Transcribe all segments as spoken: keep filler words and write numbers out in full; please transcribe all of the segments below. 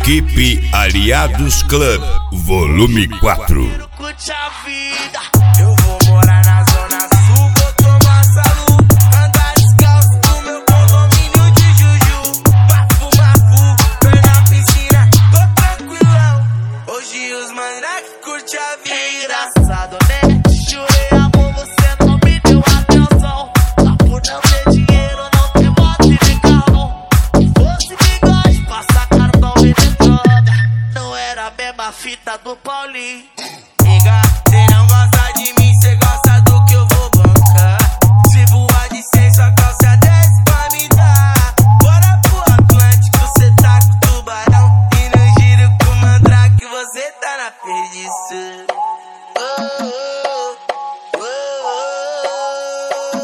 Equipe Aliados Club, volume quatro. Curte a vida. Eu vou morar na zona sul, vou tomar salu, andar descalço no meu condomínio de Juju. Bafo, mafu, pé na piscina, tô tranquilão. Hoje os mandrake curte a vida. É engraçado, né? Jurei amor, você não me deu atenção. Só por não ter dinheiro, não ter moto e nem carro. Se fosse bigode, passa cartão e nem droga. Não era a mesma fita do Paulinho. Nigga, cê não gosta de mim, cê gosta do que eu vou bancar. Se voar de cem, sua calça desce pra me dar. Bora pro Atlântico, cê tá com tubarão. E no giro com mandrake, você tá na perdição. Oh, oh, oh, oh,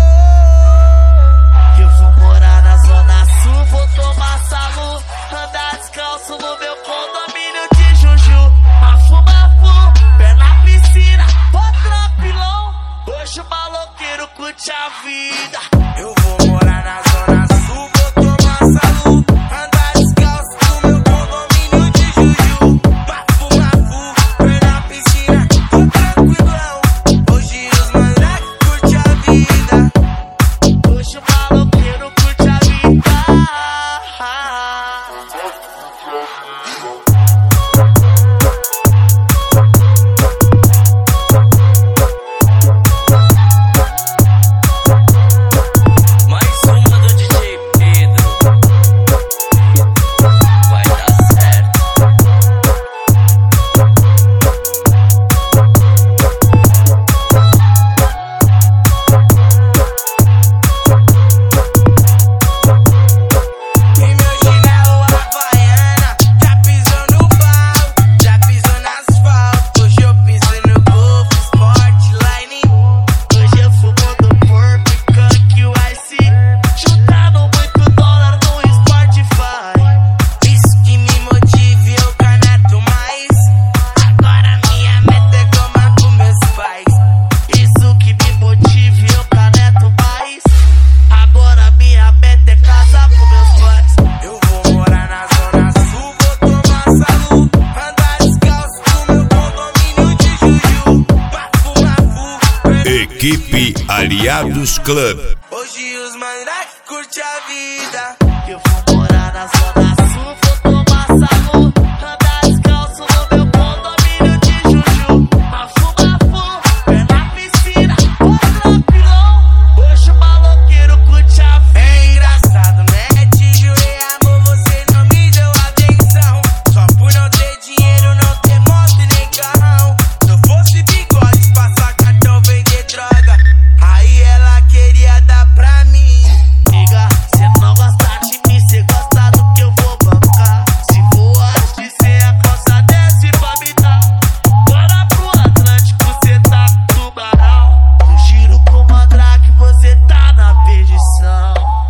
oh. Eu vou morar na zona sul, vou tomar salu, andar descalço no meu condomínio de Juju. Mafu, mafu, pé na piscina, tô tranquilão. Hoje o maloqueiro curte a vida. Eu vou morar na zona sul, vou tomar salu, andar descalço no meu condomínio de Juju. Mafu, mafu, pé na piscina, tô tranquilão. Hoje os mandrake curte a vida. Hoje o maloqueiro curte a vida. Mais uma do D J Pedro. Vai dar certo. E meu chinelo havaiana já pisou no pau, já pisou no asfalto. Hoje eu piso no Golf Sportline. Hoje eu fumo do porco e canque o Ice. Juntando muito dólar no Spotify. Isso que me motive, eu caneto mais. Agora minha meta é tomar com meus pais. Isso que me motive, eu caneto mais. Agora minha meta é casar com meus pais. Eu vou morar na zona sul, vou tomar salu, andar descalço no meu condomínio de Juju. Mafu, mafu, Equipe Aliados Club. hoje os mandrake curte a vida. Eu vou morar na zona sul, vou tomar salu, andar descalço no meu condomínio de Juju. Mafu, mafu, pé na piscina, tô tranquilão. Hoje o maloqueiro curte a vida. É engraçado, né? Te jurei amor, você não me deu atenção. Só por não ter dinheiro, não ter moto e nem carrão. Se eu fosse bigode, passar cartão, vender droga, aí ela queria dar pra mim. Nigga, cê não gosta de mim, cê gosta do que eu vou bancar. Se voar de cem, a calça desce pra me dar. Bora pro Atlântico, cê tá com tubarão. No giro com mandrake, você tá na perdição.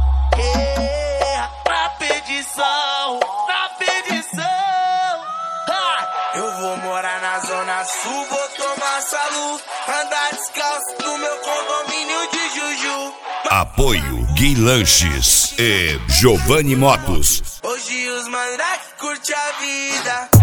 Yeah, na perdição, na perdição. Ah! Eu vou morar na zona sul, vou tomar salu, andar descalço no meu condomínio de Juju. Apoio Gui Lanches e Giovanni Motos. Hoje os mandrake curte a vida.